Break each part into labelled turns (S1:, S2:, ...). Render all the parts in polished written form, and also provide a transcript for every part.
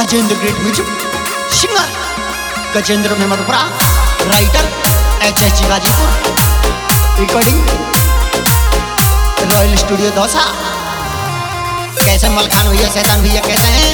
S1: Gajendra great music singer Gajendra Mehmadpura, writer HSG Ghazipur, recording royal studio Dausa. कैसे मलखान भैया शैतान भैया कहते हैं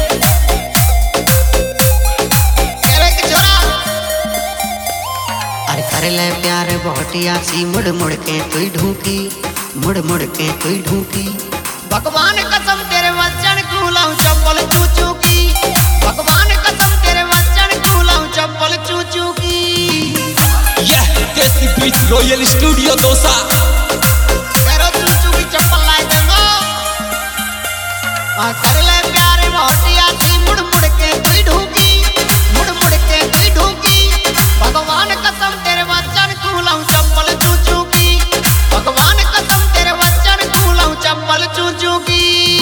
S1: अरे कर ले प्यार बहुटिया सी मुड़ मुड़ के तुई ढूंढी, मुड़ मुड़ के तुई ढूंढी। भगवान कसम तेरे वचन कूलाऊं चप्पल चूचू की, भगवान कसम तेरे वचन कूलाऊं चप्पल चूचू की।
S2: यह देसी बीच रॉयल स्टूडियो दौसा।
S1: तेरो चूचू की चप्पल लाई देंगो। कर ले प्यार बहुटिया सी मुड़ मुड़ के तुई ढूंढी, मुड़ मुड़ के तुई ढूंढी। भगवान कसम तेरे वचन कूलाऊं चप्पल चूचू की, भगवान कसम तेरे वचन कूलाऊं चप्पल चूचू की।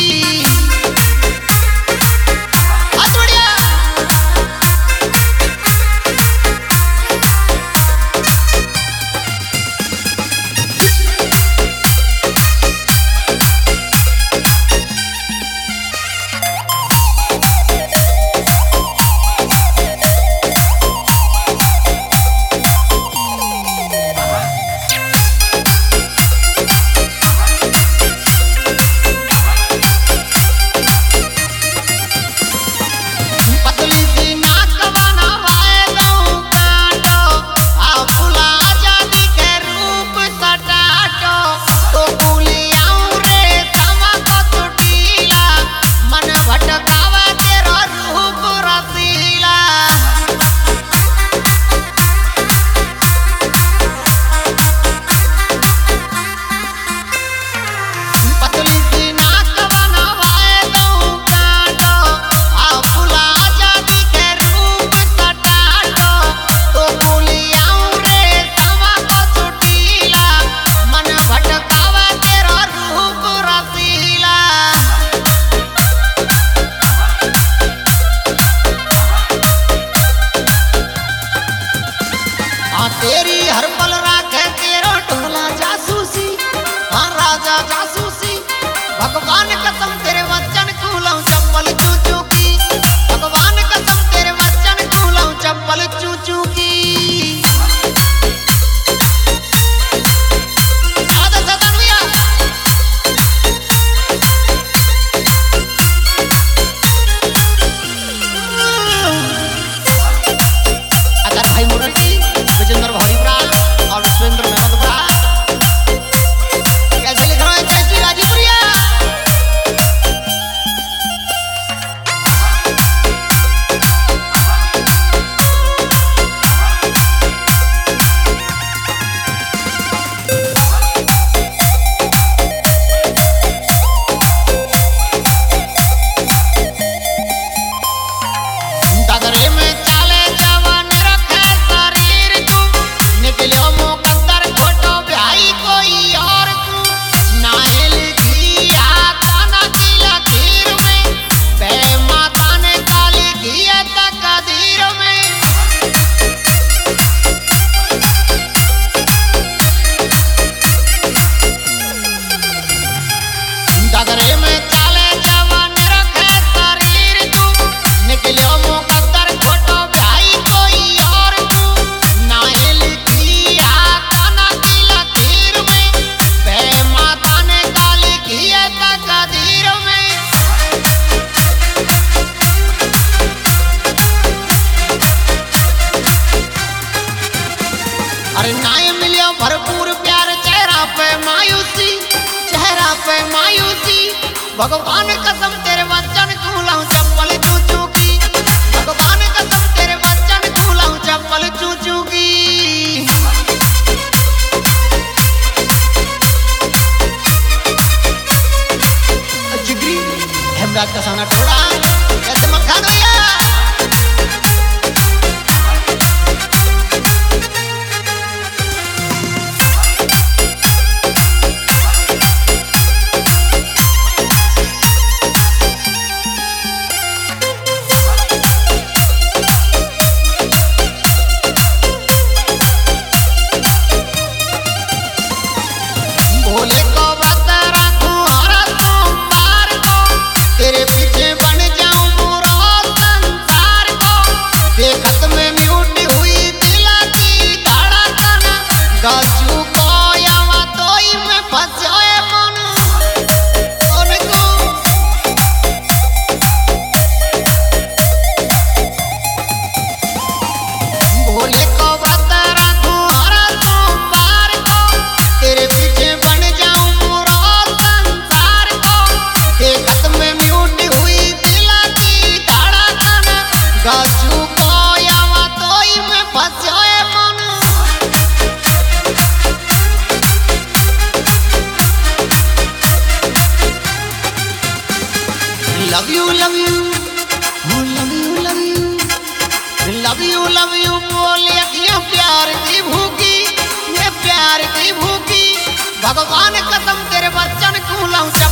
S1: तेरी हर पल राखे तेरो ढोला जासूसी, हाँ राजा जासूसी। भगवान कसम तेरे वचन कूलाऊं चप्पल चूचू की, भगवान कसम तेरे वचन कूलाऊं चप्पल चूचू की। अगर भाई मुरली गजेंद्र भारीपुरा और विश्वेंद्र मेहमदपुरा कैसे लिख रहा है HSG गाजीपुरिया। डगरे में चाले जवान रखे शरीर तू, निकलो मुकद्दर खोटो भाई कोई और तू। नाइल घिया ताना की लकीर में, बे माता ने काली घिया तकदीर में। डगरे में चाले जवान रखे शरीर तू, निकलो मुकद्दर खोटो भाई कोई और तू। नाइल घिया ताना की लकीर में, बे माता ने काली घिया तकदीर में। अरे नाय मिलियो भरपूर प्यार चेहरा पे मायूसी, चेहरा पे मायूसी। भगवान कसम तेरे वचन कूलाऊं चप्पल चूचू की, भगवान कसम तेरे वचन कूलाऊं चप्पल चूचू की। जिगरी हेमराज का साना टोड़ा कैसे मक्खन भैया। भोले को व्रत रखूं हर सोमवार को, तेरे पीछे बन जाऊं बुरा love you love you oh love you love you love you बोले अखियां प्यार की भूखी ये प्यार की भूखी भगवान कसम तेरे बच्चन को लाऊं